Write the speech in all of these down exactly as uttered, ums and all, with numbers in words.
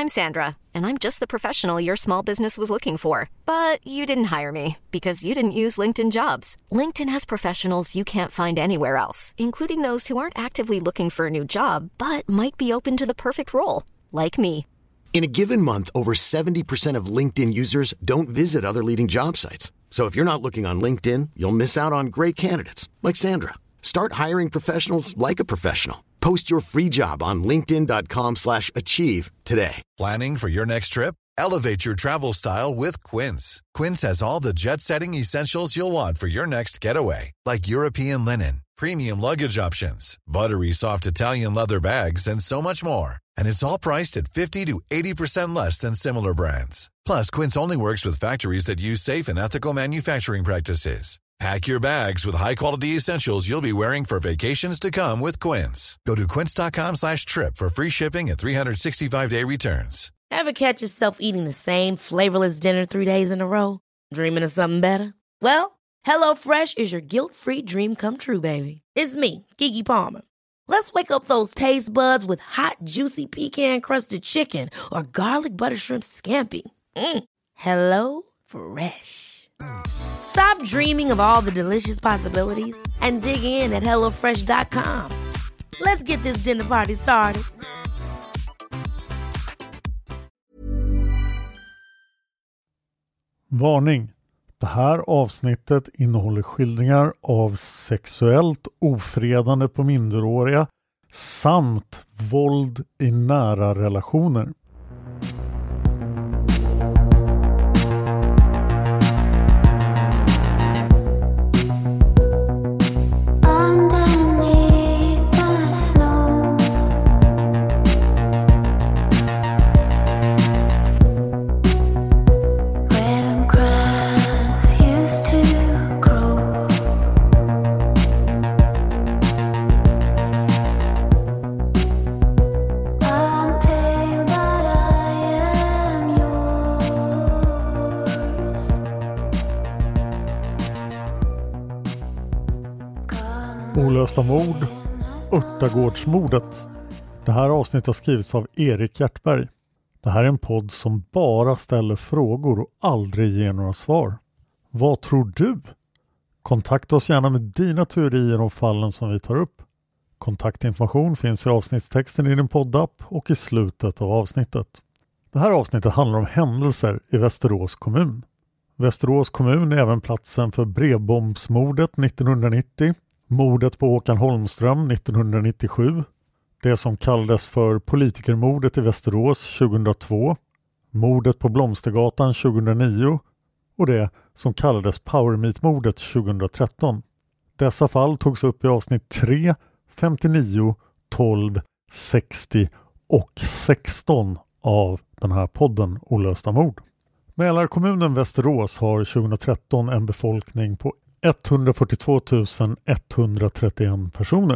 I'm Sandra, and I'm just the professional your small business was looking for. But you didn't hire me because you didn't use LinkedIn Jobs. LinkedIn has professionals you can't find anywhere else, including those who aren't actively looking for a new job, but might be open to the perfect role, like me. In a given month, over seventy percent of LinkedIn users don't visit other leading job sites. So if you're not looking on LinkedIn, you'll miss out on great candidates like Sandra. Start hiring professionals like a professional. Post your free job on linkedin dot com slash achieve today. Planning for your next trip? Elevate your travel style with Quince. Quince has all the jet-setting essentials you'll want for your next getaway, like European linen, premium luggage options, buttery soft Italian leather bags, and so much more. And it's all priced at fifty to eighty percent less than similar brands. Plus, Quince only works with factories that use safe and ethical manufacturing practices. Pack your bags with high-quality essentials you'll be wearing for vacations to come with Quince. Go to quince.com slash trip for free shipping and three sixty-five day returns. Ever catch yourself eating the same flavorless dinner three days in a row? Dreaming of something better? Well, HelloFresh is your guilt-free dream come true, baby. It's me, Keke Palmer. Let's wake up those taste buds with hot, juicy pecan-crusted chicken or garlic butter shrimp scampi. Mm. Hello Fresh. Stop dreaming of all the delicious possibilities and dig in at hello fresh dot com. Let's get this dinner party started. Varning! Det här avsnittet innehåller skildringar av sexuellt ofredande på minderåriga samt våld i nära relationer. Olösta mord, Örtagårdsmordet. Det här avsnittet har skrivits av Erik Hjärtberg. Det här är en podd som bara ställer frågor och aldrig ger några svar. Vad tror du? Kontakta oss gärna med dina teorier om fallen som vi tar upp. Kontaktinformation finns i avsnittstexten i din poddapp och i slutet av avsnittet. Det här avsnittet handlar om händelser i Västerås kommun. Västerås kommun är även platsen för brevbombsmordet nittonhundranittio, mordet på Håkan Holmström nittonhundranittiosju, det som kallades för politikermordet i Västerås tjugohundratvå, mordet på Blomstergatan tjugohundranio och det som kallades Powermeet-mordet tjugohundratretton. Dessa fall togs upp i avsnitt tre, femtionio, tolv, sextio och sexton av den här podden Olösta mord. Mälarkommunen Västerås har tjugohundratretton en befolkning på etthundrafyrtiotvå tusen etthundratrettioen personer.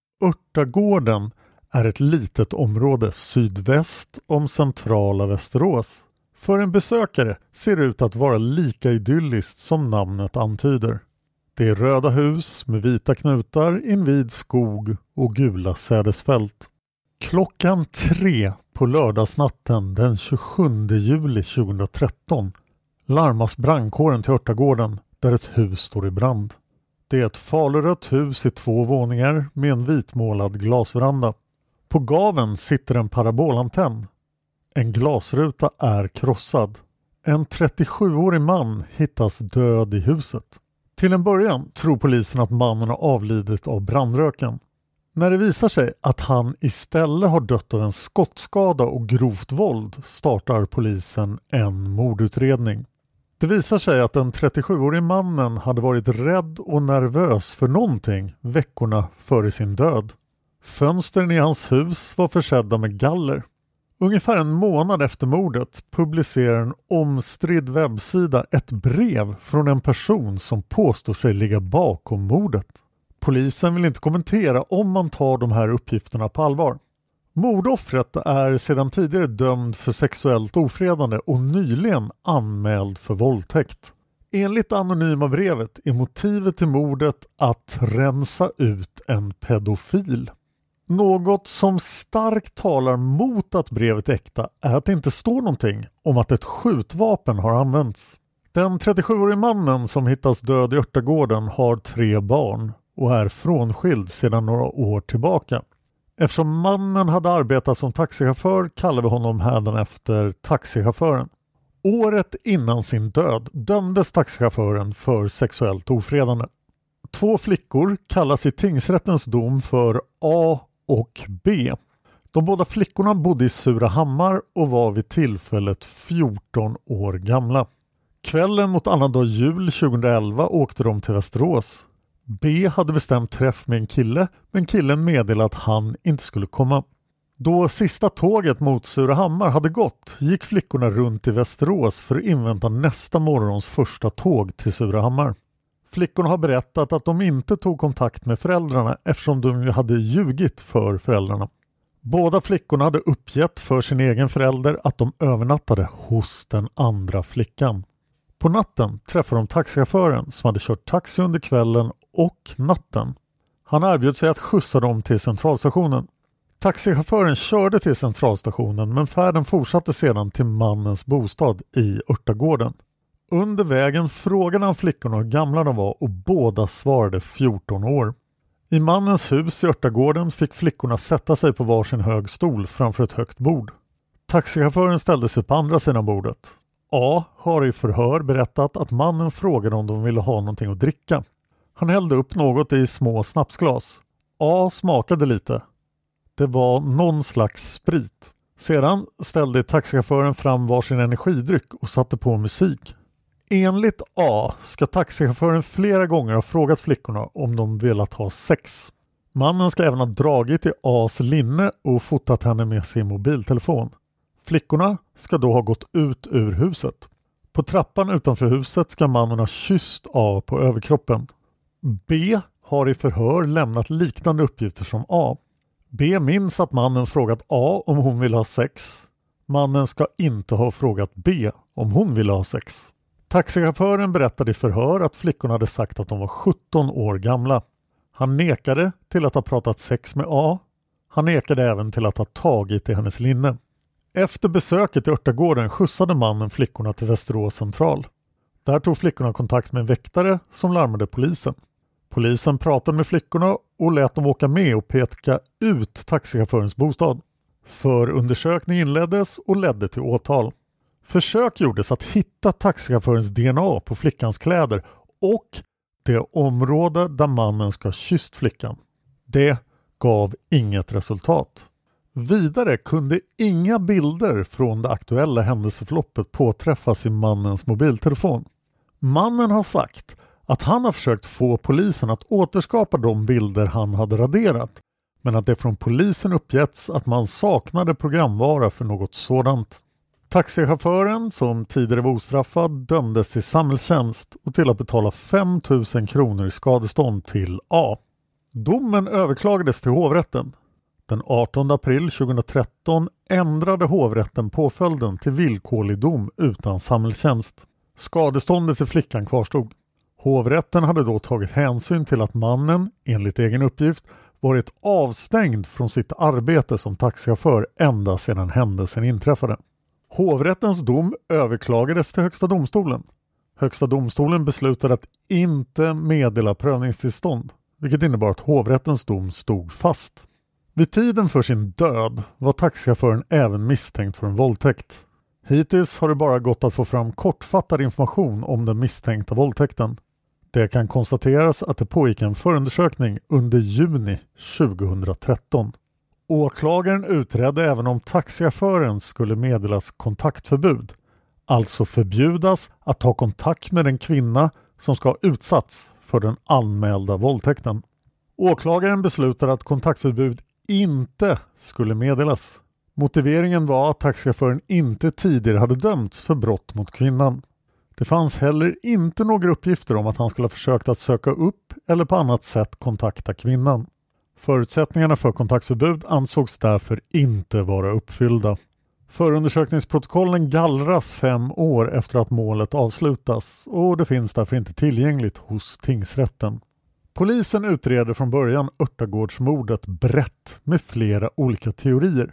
Örtagården är ett litet område sydväst om centrala Västerås. För en besökare ser det ut att vara lika idylliskt som namnet antyder. Det är röda hus med vita knutar invid skog och gula sädesfält. Klockan tre på lördagsnatten den tjugosjunde juli tjugohundratretton larmas brandkåren till Örtagården där ett hus står i brand. Det är ett falurött hus i två våningar med en vitmålad glasveranda. På gaven sitter en parabolantenn. En glasruta är krossad. En trettiosjuårig man hittas död i huset. Till en början tror polisen att mannen har avlidit av brandröken. När det visar sig att han istället har dött av en skottskada och grovt våld startar polisen en mordutredning. Det visar sig att den trettiosjuårige mannen hade varit rädd och nervös för någonting veckorna före sin död. Fönstren i hans hus var försedda med galler. Ungefär en månad efter mordet publicerar en omstridd webbsida ett brev från en person som påstår sig ligga bakom mordet. Polisen vill inte kommentera om man tar de här uppgifterna på allvar. Mordoffret är sedan tidigare dömd för sexuellt ofredande och nyligen anmäld för våldtäkt. Enligt anonyma brevet är motivet till mordet att rensa ut en pedofil. Något som starkt talar mot att brevet är äkta är att det inte står någonting om att ett skjutvapen har använts. Den trettiosjuårige mannen som hittas död i örtagården har tre barn och är frånskild sedan några år tillbaka. Eftersom mannen hade arbetat som taxichaufför kallar vi honom hädanefter taxichauffören. Året innan sin död dömdes taxichauffören för sexuellt ofredande. Två flickor kallas i tingsrättens dom för A och B. De båda flickorna bodde i Surahammar och var vid tillfället fjorton år gamla. Kvällen mot annandag jul tjugoelva åkte de till Västerås. B hade bestämt träff med en kille, men killen meddelade att han inte skulle komma. Då sista tåget mot Surahammar hade gått gick flickorna runt i Västerås för att invänta nästa morgons första tåg till Surahammar. Flickorna har berättat att de inte tog kontakt med föräldrarna eftersom de ju hade ljugit för föräldrarna. Båda flickorna hade uppgett för sin egen förälder att de övernattade hos den andra flickan. På natten träffade de taxichauffören som hade kört taxi under kvällen och natten. Han erbjöd sig att skjutsa dem till centralstationen. Taxichauffören körde till centralstationen men färden fortsatte sedan till mannens bostad i örtagården. Under vägen frågade han flickorna hur gamla de var och båda svarade fjorton år. I mannens hus i örtagården fick flickorna sätta sig på varsin hög stol framför ett högt bord. Taxichauffören ställde sig på andra sidan bordet. A har i förhör berättat att mannen frågade om de ville ha någonting att dricka. Han hällde upp något i små snapsglas. A smakade lite. Det var någon slags sprit. Sedan ställde taxichauffören fram varsin energidryck och satte på musik. Enligt A ska taxichauffören flera gånger ha frågat flickorna om de velat ha sex. Mannen ska även ha dragit i A's linne och fotat henne med sin mobiltelefon. Flickorna ska då ha gått ut ur huset. På trappan utanför huset ska mannen ha kysst A på överkroppen. B har i förhör lämnat liknande uppgifter som A. B minns att mannen frågat A om hon ville ha sex. Mannen ska inte ha frågat B om hon ville ha sex. Taxichauffören berättade i förhör att flickorna hade sagt att de var sjutton år gamla. Han nekade till att ha pratat sex med A. Han nekade även till att ha tagit i hennes linne. Efter besöket i örtagården skjutsade mannen flickorna till Västerås central. Där tog flickorna kontakt med en väktare som larmade polisen. Polisen pratade med flickorna och lät dem åka med och peka ut taxichaufförens bostad. Förundersökning inleddes och ledde till åtal. Försök gjordes att hitta taxichaufförens D N A på flickans kläder och det område där mannen ska ha kysst flickan. Det gav inget resultat. Vidare kunde inga bilder från det aktuella händelseförloppet påträffas i mannens mobiltelefon. Mannen har sagt att han har försökt få polisen att återskapa de bilder han hade raderat, men att det från polisen uppgetts att man saknade programvara för något sådant. Taxichauffören, som tidigare var ostraffad, dömdes till samhällstjänst och till att betala fem tusen kronor i skadestånd till A. Domen överklagades till hovrätten. Den artonde april tjugohundratretton ändrade hovrätten påföljden till villkorlig dom utan samhällstjänst. Skadeståndet till flickan kvarstod. Hovrätten hade då tagit hänsyn till att mannen, enligt egen uppgift, varit avstängd från sitt arbete som taxichaufför ända sedan händelsen inträffade. Hovrättens dom överklagades till Högsta domstolen. Högsta domstolen beslutade att inte meddela prövningstillstånd, vilket innebar att hovrättens dom stod fast. Vid tiden för sin död var taxichauffören även misstänkt för en våldtäkt. Hittills har det bara gått att få fram kortfattad information om den misstänkta våldtäkten. Det kan konstateras att det pågick en förundersökning under juni tjugohundratretton. Åklagaren utredde även om taxichauffören skulle meddelas kontaktförbud, alltså förbjudas att ta kontakt med den kvinna som ska ha utsatts för den anmälda våldtäkten. Åklagaren beslutade att kontaktförbud inte skulle meddelas. Motiveringen var att taxichauffören inte tidigare hade dömts för brott mot kvinnan. Det fanns heller inte några uppgifter om att han skulle ha försökt att söka upp eller på annat sätt kontakta kvinnan. Förutsättningarna för kontaktförbud ansågs därför inte vara uppfyllda. Förundersökningsprotokollen gallras fem år efter att målet avslutas och det finns därför inte tillgängligt hos tingsrätten. Polisen utreder från början Örtagårdsmordet brett med flera olika teorier.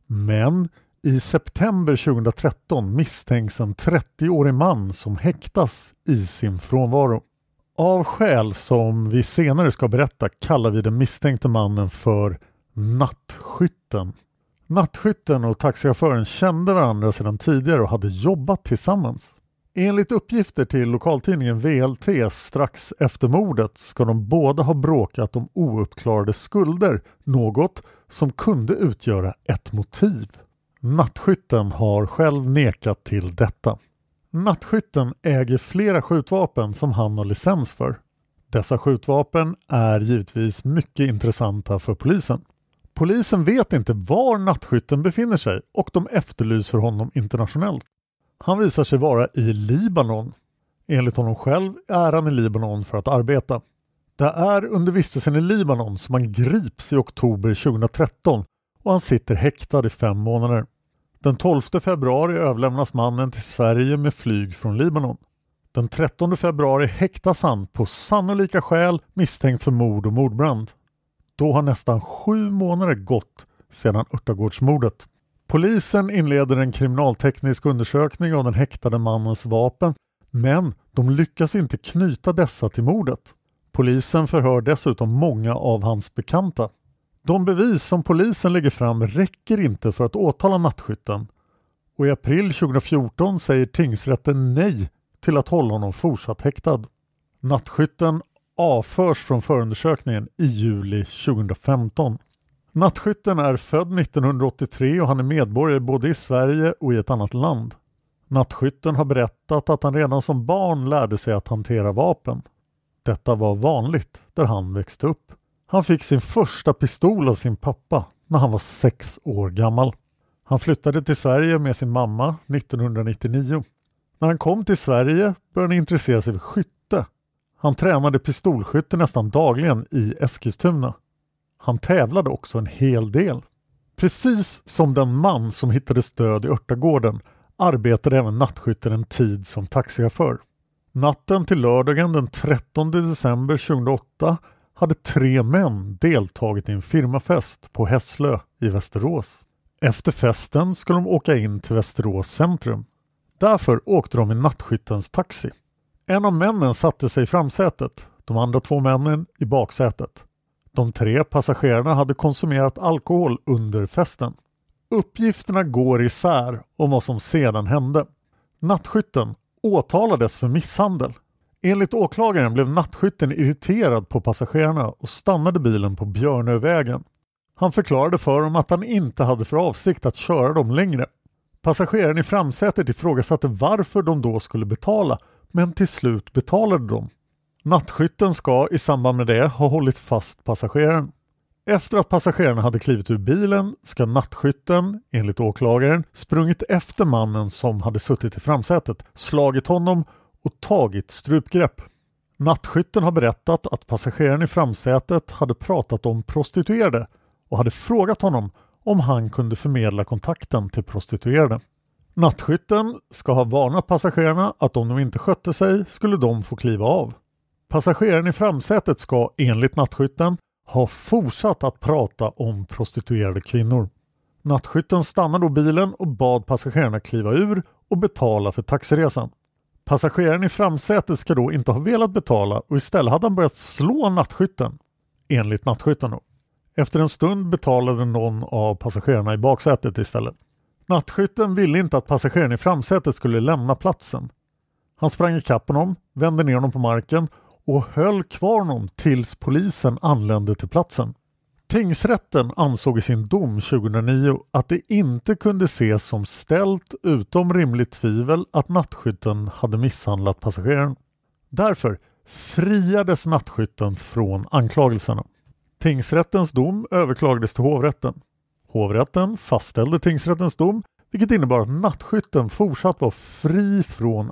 Men i september tjugohundratretton misstänks en trettioårig man som häktas i sin frånvaro. Av skäl som vi senare ska berätta kallar vi den misstänkte mannen för nattskytten. Nattskytten och taxichauffören kände varandra sedan tidigare och hade jobbat tillsammans. Enligt uppgifter till lokaltidningen V L T strax efter mordet ska de båda ha bråkat om ouppklarade skulder, något som kunde utgöra ett motiv. Nattskytten har själv nekat till detta. Nattskytten äger flera skjutvapen som han har licens för. Dessa skjutvapen är givetvis mycket intressanta för polisen. Polisen vet inte var nattskytten befinner sig och de efterlyser honom internationellt. Han visar sig vara i Libanon. Enligt honom själv är han i Libanon för att arbeta. Det är under vistelsen i Libanon som han grips i oktober tjugohundratretton och han sitter häktad i fem månader. Den tolfte februari överlämnas mannen till Sverige med flyg från Libanon. Den trettonde februari häktas han på sannolika skäl misstänkt för mord och mordbrand. Då har nästan sju månader gått sedan Örtagårdsmordet. Polisen inleder en kriminalteknisk undersökning av den häktade mannens vapen, men de lyckas inte knyta dessa till mordet. Polisen förhör dessutom många av hans bekanta. De bevis som polisen lägger fram räcker inte för att åtala nattskytten, och i april tjugohundrafjorton säger tingsrätten nej till att hålla honom fortsatt häktad. Nattskytten avförs från förundersökningen i juli tjugohundrafemton. Nattskytten är född nittonhundraåttiotre och han är medborgare både i Sverige och i ett annat land. Nattskytten har berättat att han redan som barn lärde sig att hantera vapen. Detta var vanligt där han växte upp. Han fick sin första pistol av sin pappa när han var sex år gammal. Han flyttade till Sverige med sin mamma nittonhundranittionio. När han kom till Sverige började han intressera sig för skytte. Han tränade pistolskytte nästan dagligen i Eskilstuna. Han tävlade också en hel del. Precis som den man som hittades död i Örtagården arbetade även nattskytten en tid som taxichaufför. Natten till lördagen den trettonde december tjugohundraåtta hade tre män deltagit i en firmafest på Hässlö i Västerås. Efter festen skulle de åka in till Västerås centrum. Därför åkte de i nattskyttens taxi. En av männen satte sig i framsätet, de andra två männen i baksätet. De tre passagerarna hade konsumerat alkohol under festen. Uppgifterna går isär om vad som sedan hände. Nattskytten åtalades för misshandel. Enligt åklagaren blev nattskytten irriterad på passagerarna och stannade bilen på Björnövägen. Han förklarade för dem att han inte hade för avsikt att köra dem längre. Passageraren i framsätet ifrågasatte varför de då skulle betala, men till slut betalade de. Nattskytten ska i samband med det ha hållit fast passageraren. Efter att passagerarna hade klivit ur bilen ska nattskytten, enligt åklagaren, sprungit efter mannen som hade suttit i framsätet, slagit honom och tagit strupgrepp. Nattskytten har berättat att passageraren i framsätet hade pratat om prostituerade och hade frågat honom om han kunde förmedla kontakten till prostituerade. Nattskytten ska ha varnat passagerarna att om de inte skötte sig skulle de få kliva av. Passageraren i framsätet ska enligt nattskytten ha fortsatt att prata om prostituerade kvinnor. Nattskytten stannade då bilen och bad passagerarna kliva ur och betala för taxiresan. Passageraren i framsätet ska då inte ha velat betala och istället hade han börjat slå nattskytten, enligt nattskytten då. Efter en stund betalade någon av passagerarna i baksätet istället. Nattskytten ville inte att passageraren i framsätet skulle lämna platsen. Han sprang i kapp honom, vände ner honom på marken och höll kvar honom tills polisen anlände till platsen. Tingsrätten ansåg i sin dom tjugohundranio att det inte kunde ses som ställt utom rimligt tvivel att nattskytten hade misshandlat passageraren. Därför friades nattskytten från anklagelserna. Tingsrättens dom överklagades till hovrätten. Hovrätten fastställde tingsrättens dom, vilket innebar att nattskytten fortsatt var fri från.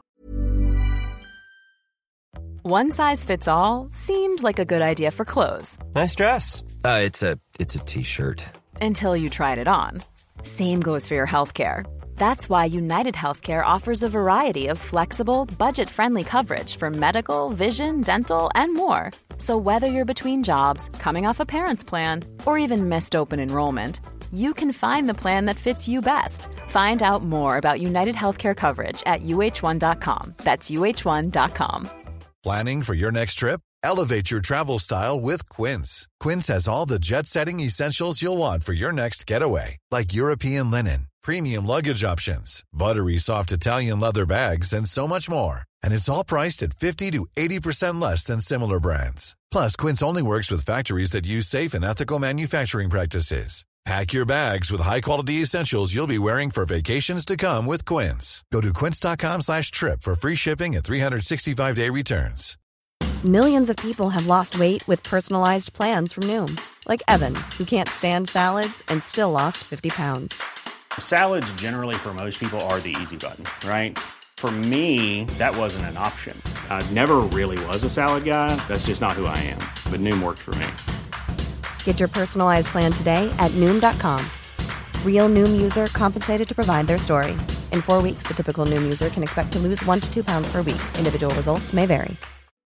One size fits all seemed like a good idea for clothes. Nice dress. Uh, it's a it's a t-shirt. Until you tried it on. Same goes for your healthcare. That's why United Healthcare offers a variety of flexible, budget-friendly coverage for medical, vision, dental, and more. So whether you're between jobs, coming off a parent's plan, or even missed open enrollment, you can find the plan that fits you best. Find out more about United Healthcare coverage at U H one dot com. That's U H one dot com. Planning for your next trip? Elevate your travel style with Quince. Quince has all the jet-setting essentials you'll want for your next getaway, like European linen, premium luggage options, buttery soft Italian leather bags, and so much more. And it's all priced at fifty to eighty percent less than similar brands. Plus, Quince only works with factories that use safe and ethical manufacturing practices. Pack your bags with high-quality essentials you'll be wearing for vacations to come with Quince. Go to quince.com slash trip for free shipping and three sixty-five day returns. Millions of people have lost weight with personalized plans from Noom. Like Evan, who can't stand salads and still lost fifty pounds. Salads generally for most people are the easy button, right? For me, that wasn't an option. I never really was a salad guy. That's just not who I am. But Noom worked for me. Get your personalized plan today at Noom dot com. Real Noom user compensated to provide their story. In four weeks, the typical Noom user can expect to lose one to two pounds per week. Individual results may vary.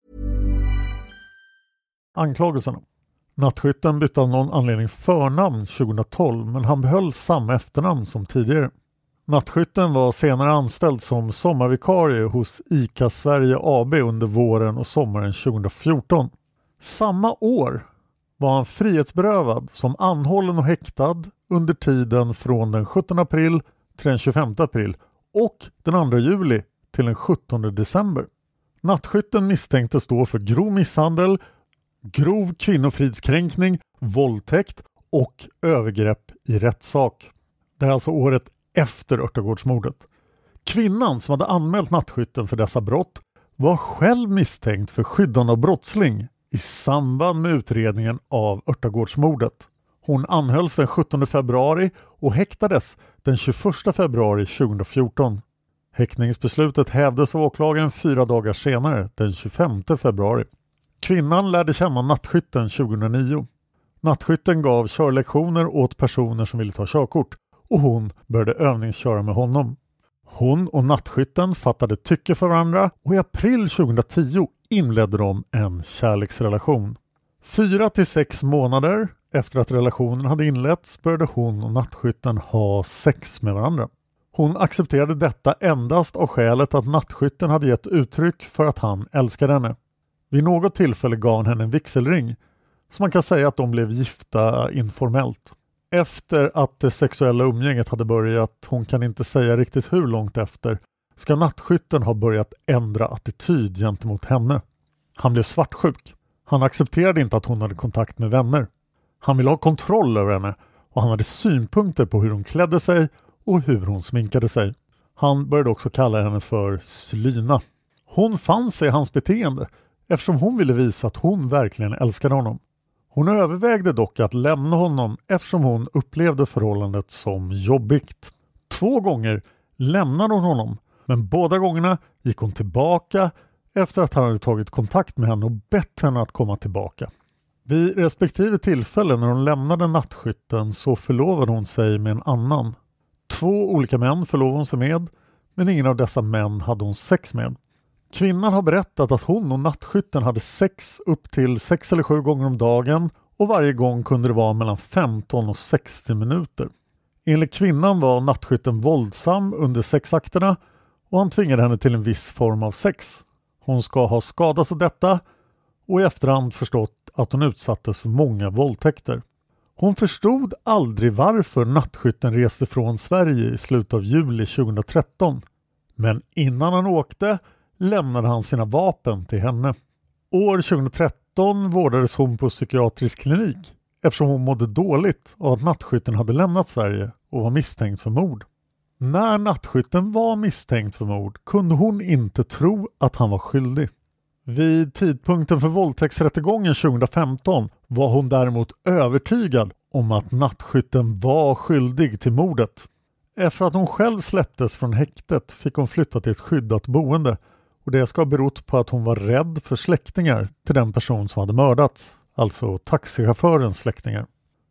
Anklagelserna. Nattskytten bytte av någon anledning förnamn tjugohundratolv, men han behöll samma efternamn som tidigare. Nattskytten var senare anställd som sommarvikarie hos ICA Sverige A B under våren och sommaren tjugohundrafjorton. Samma år var han frihetsberövad som anhållen och häktad under tiden från den sjuttonde april till den tjugofemte april och den andra juli till den sjuttonde december. Nattskytten misstänktes då för grov misshandel, grov kvinnofridskränkning, våldtäkt och övergrepp i rättssak. Det är alltså året efter Örtagårdsmordet. Kvinnan som hade anmält Nattskytten för dessa brott var själv misstänkt för skyddande av brottsling i samband med utredningen av Örtagårdsmordet. Hon anhölls den sjuttonde februari och häktades den tjugoförsta februari tjugohundrafjorton. Häktningsbeslutet hävdes av åklagaren fyra dagar senare, den tjugofemte februari. Kvinnan lärde känna Nattskytten tjugohundranio. Nattskytten gav körlektioner åt personer som ville ta körkort och hon började övningsköra med honom. Hon och Nattskytten fattade tycke för varandra och i april tjugohundratio inledde de en kärleksrelation. Fyra till sex månader efter att relationen hade inletts började hon och Nattskytten ha sex med varandra. Hon accepterade detta endast av skälet att Nattskytten hade gett uttryck för att han älskade henne. Vid något tillfälle gav han henne en vigselring, så man kan säga att de blev gifta informellt. Efter att det sexuella umgänget hade börjat, hon kan inte säga riktigt hur långt efter, ska Nattskytten ha börjat ändra attityd gentemot henne. Han blev svartsjuk. Han accepterade inte att hon hade kontakt med vänner. Han ville ha kontroll över henne och han hade synpunkter på hur hon klädde sig och hur hon sminkade sig. Han började också kalla henne för Slyna. Hon fann sig i hans beteende eftersom hon ville visa att hon verkligen älskade honom. Hon övervägde dock att lämna honom eftersom hon upplevde förhållandet som jobbigt. Två gånger lämnade hon honom, men båda gångerna gick hon tillbaka efter att han hade tagit kontakt med henne och bett henne att komma tillbaka. Vid respektive tillfällen när hon lämnade Nattskytten så förlovade hon sig med en annan. Två olika män förlovade hon sig med, men ingen av dessa män hade hon sex med. Kvinnan har berättat att hon och Nattskytten hade sex upp till sex eller sju gånger om dagen och varje gång kunde det vara mellan femton och sextio minuter. Enligt kvinnan var Nattskytten våldsam under sexakterna och han tvingade henne till en viss form av sex. Hon ska ha skadats av detta och i efterhand förstått att hon utsattes för många våldtäkter. Hon förstod aldrig varför Nattskytten reste från Sverige i slutet av juli tjugohundratretton. Men innan han åkte lämnade han sina vapen till henne. År tjugohundratretton vårdades hon på psykiatrisk klinik eftersom hon mådde dåligt av att Nattskytten hade lämnat Sverige och var misstänkt för mord. När Nattskytten var misstänkt för mord kunde hon inte tro att han var skyldig. Vid tidpunkten för våldtäktsrättegången tjugohundrafemton var hon däremot övertygad om att Nattskytten var skyldig till mordet. Efter att hon själv släpptes från häktet fick hon flytta till ett skyddat boende och det ska ha berott på att hon var rädd för släktingar till den person som hade mördats, alltså taxichaufförens släktingar.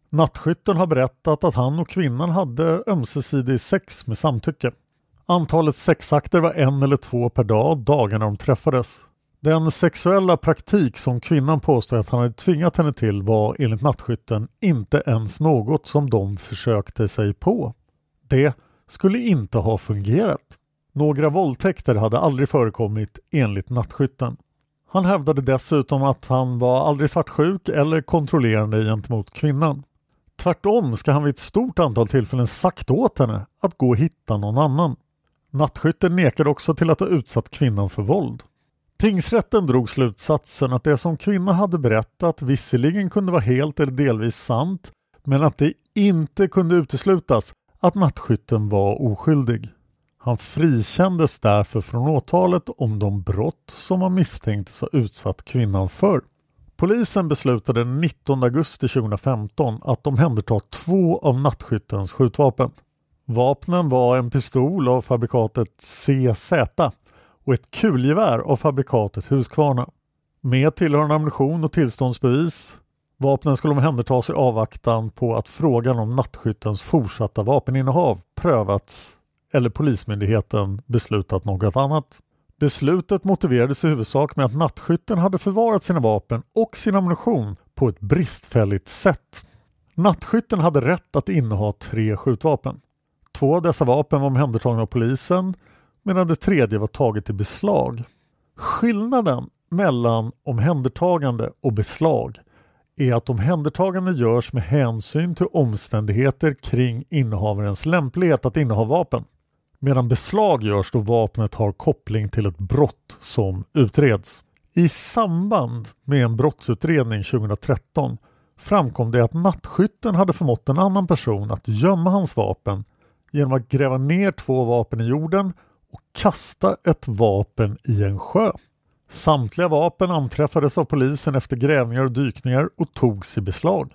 Nattskytten har berättat att han och kvinnan hade ömsesidig sex med samtycke. Antalet sexakter var en eller två per dag dagarna de träffades. Den sexuella praktik som kvinnan påstod att han hade tvingat henne till var enligt Nattskytten inte ens något som de försökte sig på. Det skulle inte ha fungerat. Några våldtäkter hade aldrig förekommit enligt Nattskytten. Han hävdade dessutom att han var aldrig svartsjuk eller kontrollerande gentemot kvinnan. Tvärtom ska han vid ett stort antal tillfällen sagt åt henne att gå och hitta någon annan. Nattskytten nekade också till att ha utsatt kvinnan för våld. Tingsrätten drog slutsatsen att det som kvinnan hade berättat visserligen kunde vara helt eller delvis sant, men att det inte kunde uteslutas att Nattskytten var oskyldig. Han frikändes därför från åtalet om de brott som han misstänktes ha utsatt kvinnan för. Polisen beslutade den nittonde augusti tjugohundrafemton att omhänderta två av Nattskyttens skjutvapen. Vapnen var en pistol av fabrikatet C Z och ett kulgevär av fabrikatet Husqvarna. Med tillhörande ammunition och tillståndsbevis. Vapnen skulle omhändertas i avvaktan på att frågan om Nattskyttens fortsatta vapeninnehav prövats eller polismyndigheten beslutat något annat. Beslutet motiverades i huvudsak med att Nattskytten hade förvarat sina vapen och sin ammunition på ett bristfälligt sätt. Nattskytten hade rätt att inneha tre skjutvapen. Två av dessa vapen var omhändertagna av polisen medan det tredje var taget i beslag. Skillnaden mellan omhändertagande och beslag är att omhändertagande görs med hänsyn till omständigheter kring innehavarens lämplighet att inneha vapen. Medan beslag görs då vapnet har koppling till ett brott som utreds. I samband med en brottsutredning tjugohundratretton framkom det att Nattskytten hade förmått en annan person att gömma hans vapen genom att gräva ner två vapen i jorden och kasta ett vapen i en sjö. Samtliga vapen anträffades av polisen efter grävningar och dykningar och togs i beslag.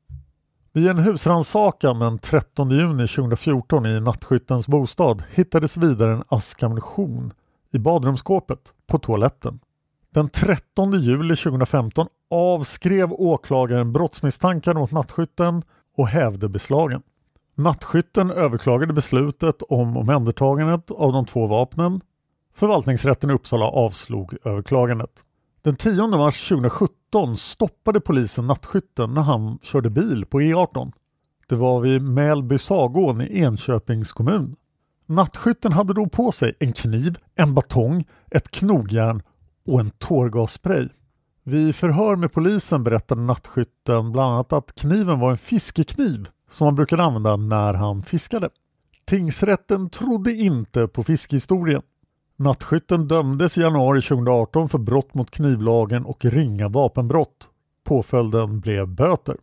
Vid en husrannsakan den trettonde juni tjugohundrafjorton i Nattskyttens bostad hittades vidare en ask ammunition i badrumsskåpet på toaletten. Den trettonde juli tjugohundrafemton avskrev åklagaren brottsmisstankar mot Nattskytten och hävde beslagen. Nattskytten överklagade beslutet om omhändertagandet av de två vapnen. Förvaltningsrätten i Uppsala avslog överklagandet. Den tionde mars tjugohundrasjutton stoppade polisen Nattskytten när han körde bil på E arton. Det var vid Mälby Sagån i Enköpings kommun. Nattskytten hade då på sig en kniv, en batong, ett knogjärn och en tårgasspray. Vid förhör med polisen berättade Nattskytten bland annat att kniven var en fiskekniv som han brukade använda när han fiskade. Tingsrätten trodde inte på fiskhistorien. Nattskytten dömdes i januari tjugohundraarton för brott mot knivlagen och ringa vapenbrott. Påföljden blev böter.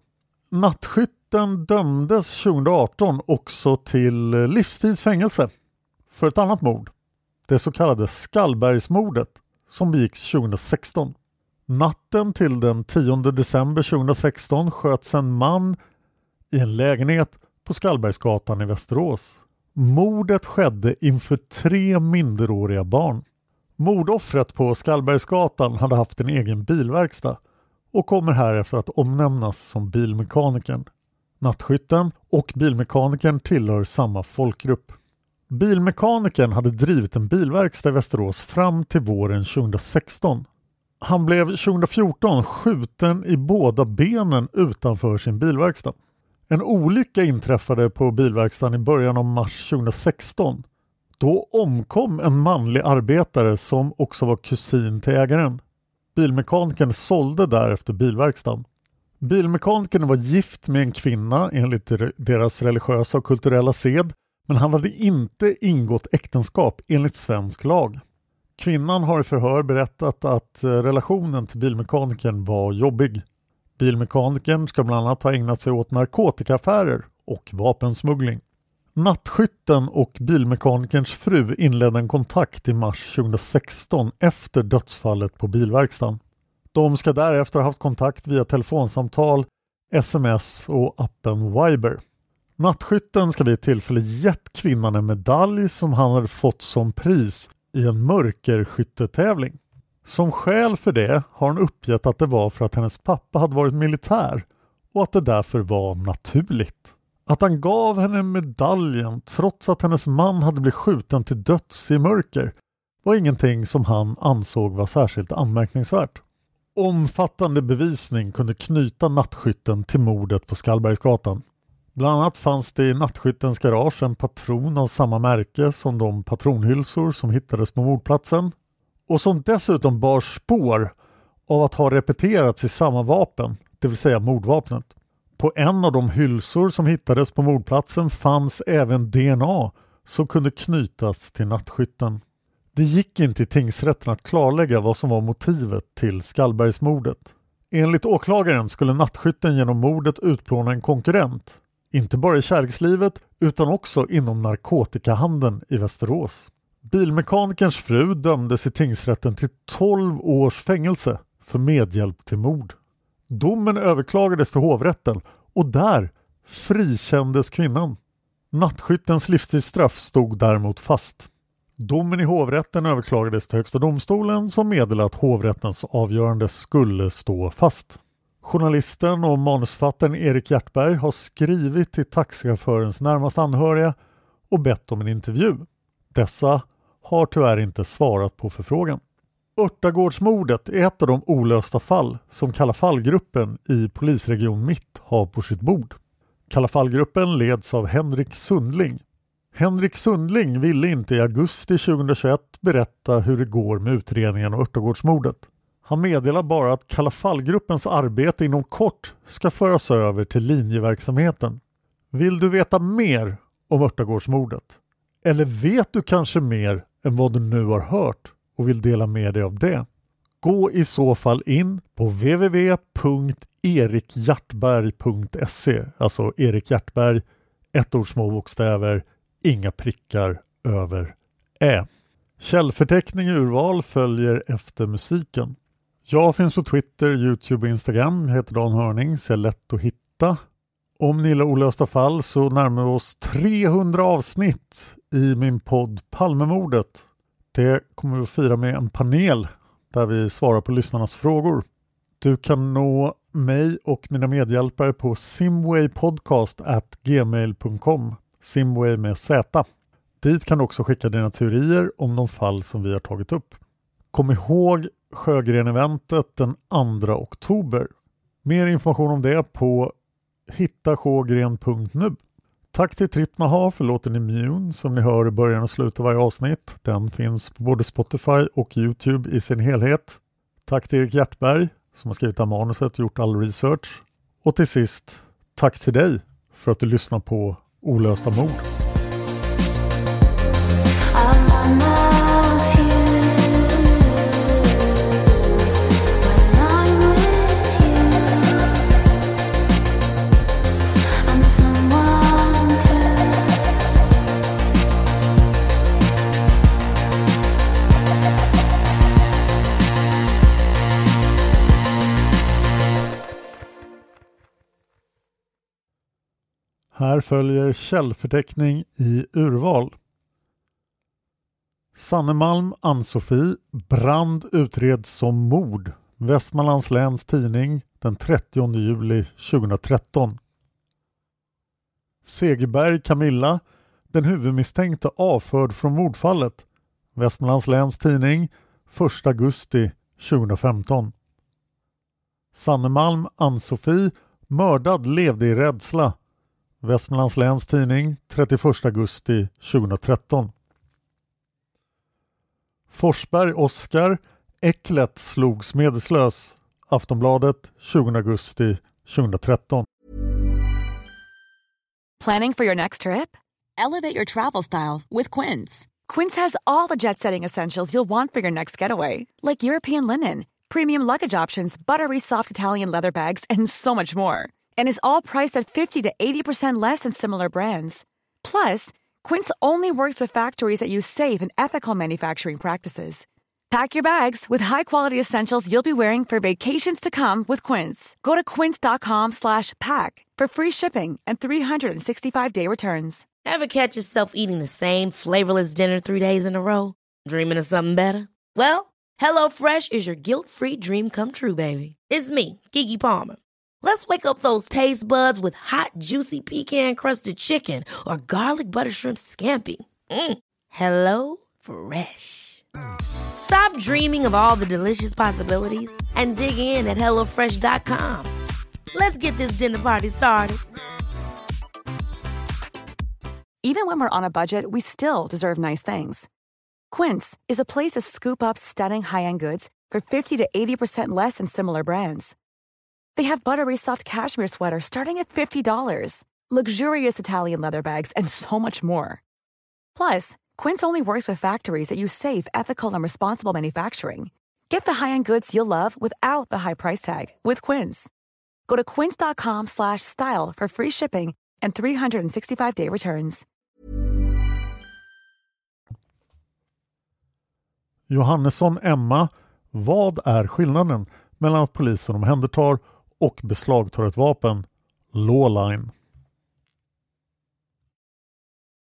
Nattskytten dömdes tjugohundraarton också till livstidsfängelse för ett annat mord. Det så kallade Skallbergsmordet som begicks tjugohundrasexton. Natten till den tionde december tjugohundrasexton sköts en man i en lägenhet på Skallbergsgatan i Västerås. Mordet skedde inför tre minderåriga barn. Mordoffret på Skallbergsgatan hade haft en egen bilverkstad och kommer här efter att omnämnas som bilmekanikern. Nattskytten och bilmekanikern tillhör samma folkgrupp. Bilmekanikern hade drivit en bilverkstad i Västerås fram till våren tjugohundrasexton. Han blev tjugohundrafjorton skjuten i båda benen utanför sin bilverkstad. En olycka inträffade på bilverkstaden i början av mars tjugohundrasexton. Då omkom en manlig arbetare som också var kusin till ägaren. Bilmekanikern sålde därefter bilverkstaden. Bilmekanikern var gift med en kvinna enligt deras religiösa och kulturella sed, men han hade inte ingått äktenskap enligt svensk lag. Kvinnan har i förhör berättat att relationen till bilmekanikern var jobbig. Bilmekanikern ska bland annat ha ägnat sig åt narkotikaaffärer och vapensmuggling. Nattskytten och bilmekanikerns fru inledde en kontakt i mars tjugohundrasexton efter dödsfallet på bilverkstaden. De ska därefter ha haft kontakt via telefonsamtal, sms och appen Viber. Nattskytten ska vid ett tillfälle gett kvinnan en medalj som han hade fått som pris i en mörkerskyttetävling. Som skäl för det har han uppgett att det var för att hennes pappa hade varit militär och att det därför var naturligt. Att han gav henne medaljen trots att hennes man hade blivit skjuten till döds i mörker var ingenting som han ansåg var särskilt anmärkningsvärt. Omfattande bevisning kunde knyta nattskytten till mordet på Skallbergsgatan. Bland annat fanns det i nattskyttens garage en patron av samma märke som de patronhylsor som hittades på mordplatsen och som dessutom bar spår av att ha repeterats i samma vapen, det vill säga mordvapnet. På en av de hylsor som hittades på mordplatsen fanns även D N A som kunde knytas till nattskytten. Det gick inte i tingsrätten att klarlägga vad som var motivet till Skallbergsmordet. Enligt åklagaren skulle nattskytten genom mordet utplåna en konkurrent, inte bara i kärlekslivet utan också inom narkotikahandeln i Västerås. Bilmekanikerns fru dömdes i tingsrätten till tolv års fängelse för medhjälp till mord. Domen överklagades till hovrätten och där frikändes kvinnan. Nattskyttens livstidsstraff stod däremot fast. Domen i hovrätten överklagades till Högsta domstolen som meddelade att hovrättens avgörande skulle stå fast. Journalisten och manusfattaren Erik Hjertberg har skrivit till taxichaufförens närmaste anhöriga och bett om en intervju. Dessa har tyvärr inte svarat på förfrågan. Örtagårdsmordet är ett av de olösta fall som Kalla fallgruppen i polisregion Mitt har på sitt bord. Kalla fallgruppen leds av Henrik Sundling. Henrik Sundling ville inte i augusti tjugohundratjugoett berätta hur det går med utredningen av Örtagårdsmordet. Han meddelar bara att Kalla fallgruppens arbete inom kort ska föras över till linjeverksamheten. Vill du veta mer om Örtagårdsmordet? Eller vet du kanske mer än vad du nu har hört och vill dela med dig av det? Gå i så fall in på w w w punkt erik hjertberg punkt se, alltså Erik Hjertberg, ett ord små bokstäver, inga prickar över ä. Källförteckning och urval följer efter musiken. Jag finns på Twitter, YouTube och Instagram. Jag heter Dan Hörning, så är lätt att hitta. Om ni gillar olösta fall så närmar vi oss trehundra avsnitt i min podd Palmemordet. Det kommer vi att fira med en panel där vi svarar på lyssnarnas frågor. Du kan nå mig och mina medhjälpare på simwaypodcast at gmail punkt com. Simway med Z. Dit kan du också skicka dina teorier om de fall som vi har tagit upp. Kom ihåg Sjögren-eventet den andra oktober. Mer information om det på hitta sjögren punkt nu. Tack till Tripp Naha för låten Immune som ni hör i början och slutet av varje avsnitt. Den finns på både Spotify och YouTube i sin helhet. Tack till Erik Hjertberg som har skrivit det här manuset och gjort all research. Och till sist, tack till dig för att du lyssnar på Olösta mord. Här följer källförteckning i urval. Sannemalm, Ann-Sofie, brand utreds som mord. Västmanlands läns tidning den trettionde juli tjugohundratretton. Segerberg, Camilla, den huvudmisstänkte avförd från mordfallet. Västmanlands läns tidning första augusti tjugohundrafemton. Sannemalm, Ann-Sofie, mördad levde i rädsla. Västmanlands läns tidning trettioförsta augusti tjugohundratretton. Forsberg, Oskar, äcklet slogs medvetslös. Aftonbladet tjugonde augusti tjugohundratretton. Planning for your next trip? Elevate your travel style with Quince. Quince has all the jet-setting essentials you'll want for your next getaway, like European linen, premium luggage options, buttery soft Italian leather bags, and so much more. And is all priced at fifty to eighty percent less than similar brands. Plus, Quince only works with factories that use safe and ethical manufacturing practices. Pack your bags with high-quality essentials you'll be wearing for vacations to come with Quince. Go to quince.com slash pack for free shipping and three sixty-five day returns. Ever catch yourself eating the same flavorless dinner three days in a row? Dreaming of something better? Well, HelloFresh is your guilt-free dream come true, baby. It's me, Keke Palmer. Let's wake up those taste buds with hot, juicy pecan-crusted chicken or garlic butter shrimp scampi. Mm. Hello Fresh. Stop dreaming of all the delicious possibilities and dig in at hello fresh dot com. Let's get this dinner party started. Even when we're on a budget, we still deserve nice things. Quince is a place to scoop up stunning high-end goods for fifty to eighty percent less than similar brands. They have buttery soft cashmere sweaters starting at fifty dollars, luxurious Italian leather bags, and so much more. Plus, Quince only works with factories that use safe, ethical, and responsible manufacturing. Get the high-end goods you'll love without the high price tag with Quince. Go to quince.com slash style for free shipping and three sixty-five day returns. Johannesson, Emma, vad är skillnaden mellan att polisen omhändertar och beslagtar ett vapen? Lawline.